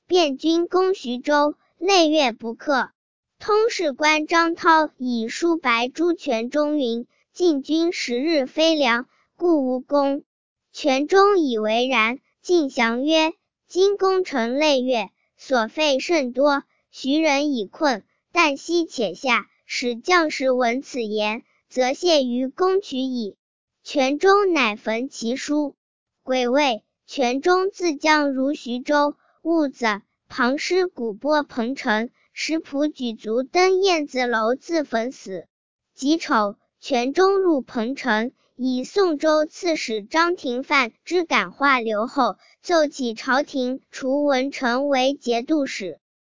便军攻徐州，累月不克。通事官张涛以书白诸权中云：晋军10日非粮，故无功。权中以为然，进降曰：今攻城累月，所费甚多，徐人已困，旦夕且下，使将士闻此言，则懈于攻取矣。权中乃焚其书。癸未，权中自将如徐州。戊子，庞师古波彭城，石仆举卒登燕子楼自焚死。己丑，权中入彭城，以宋州刺史张廷范之感化留后，奏起朝廷，除文成为节度使。